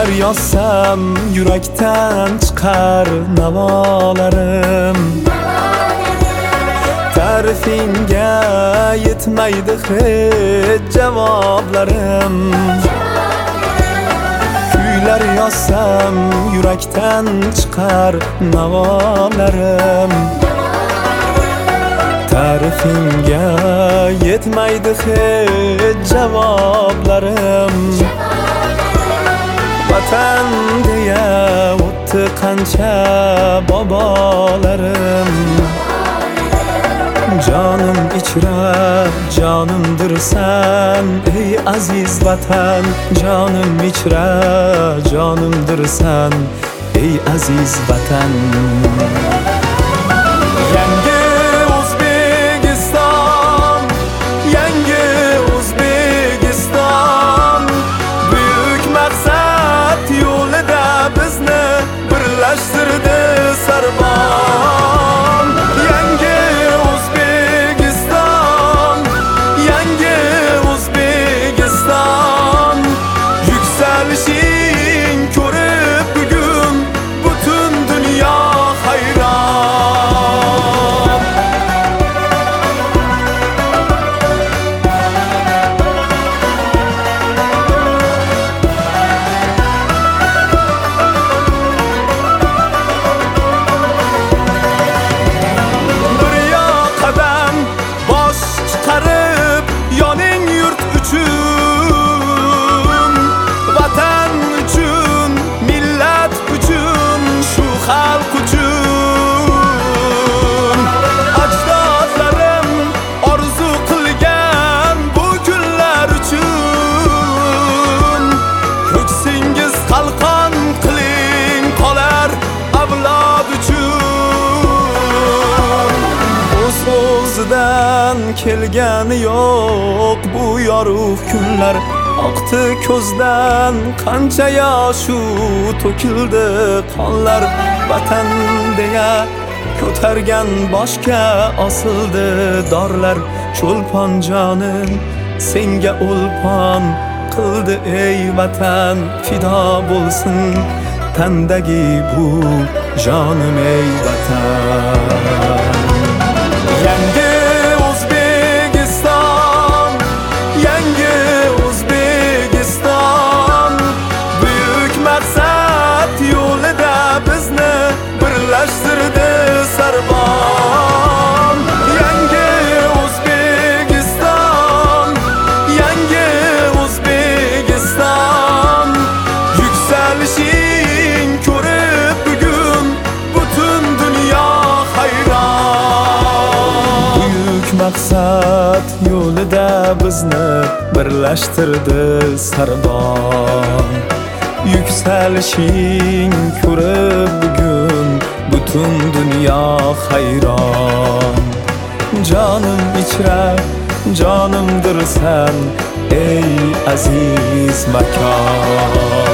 Kuylar yozsam yurakdan chiqar navolarim. Ta'rifinga yetmaydi hech javoblarim. Kuylar yozsam yurakdan chiqar navolarim. Ta'rifinga yetmaydi hech javoblarim. Vatan deya o'tdi qancha bobolarim. Jonim ichra jonimdirsan ey aziz vatan. Jonim ichra jonimdirsan ey aziz vatan. Yangi O'zbekiston, yangi O'zbekiston, buyuk maqsad yo'lida bizni birlashtirdi sarbon. Yangi O'zbekiston, yangi O'zbekiston, yuksalishing ko'rib bugun butun dunyo hayron. Bir yoqadan bosh chiqarib yoning yurt uchun, vatan uchun, millat uchun, shu xalq uchun. Ajdodlarim orzu qilgan bu kunlar uchun. Ko'ksingiz qalqon qiling qolar avlod uchun. O'z-o'zidan kelgani yo'q bu yorug' kunlar. Oqdi ko'zdan qancha yoshu to'kildi qonlar. Vatan deya ko'targan boshga osildi dorlar. Cho'lpon jonim senga o'lpon qildi ey vatan. Fido bo'lsin tandagi bu jonim ey vatan. Yangi O'zbekiston, yangi O'zbekiston, buyuk maqsad yo'lida bizni birlashtirdi sarbon. Yangi O'zbekiston, yangi O'zbekiston, yuksalishing ko'rib bugun butun dunyo hayron. Buyuk maqsad yo'lida bizni birlashtirdi sarbon. Yuksalishing ko'rib bugun butun dunyo hayron. Jonim ichra jonimdirsan ey aziz makon.